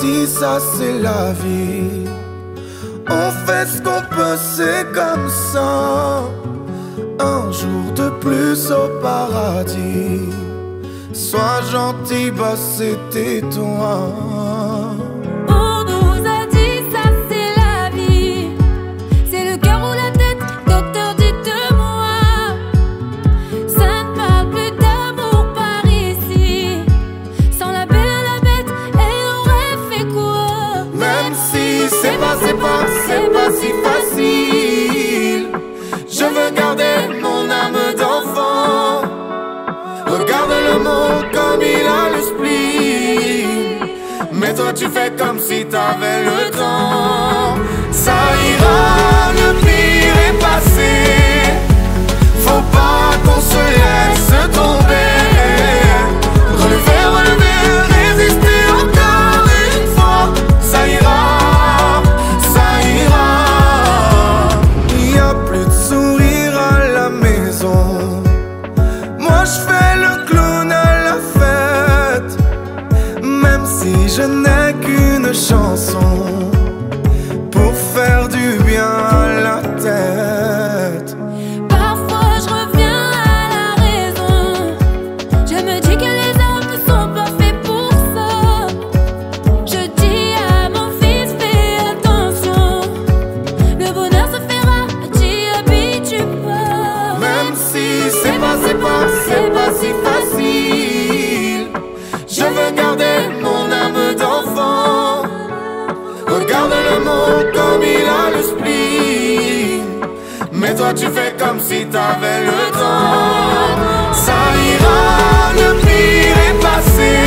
dit ça c'est la vie. On fait ce qu'on peut, c'est comme ça. Un jour de plus au paradis. Sois gentil, bah c'était toi. On nous a dit ça c'est la vie. C'est le cœur ou la tête, docteur dites-moi. Ça ne parle plus d'amour par ici. Sans la belle à la bête, elle aurait fait quoi? Même si c'est pas si facile. Je veux garder mon âme d'enfant. Regarde le monde comme il a le spleen. Mais toi tu fais comme si t'avais le temps. Ça ira, le pire est passé. Faut pas qu'on se laisse tomber. Relever, résister encore une fois. Ça ira, ça ira. Y a plus de sourire à la maison. Moi je fais le clown à la fête. Même si je n'ai qu'une chanson pour faire du bien à la tête. Parfois je reviens à la raison. Je me dis que les hommes ne sont pas faits pour ça. Je dis à mon fils fais attention. Le bonheur se fera, t'y habitues pas. Même si c'est pas si facile. Je veux garder mon âme d'enfant. Regarde le monde comme il a le spleen. Mais toi tu fais comme si t'avais le temps. Ça ira, le pire est passé.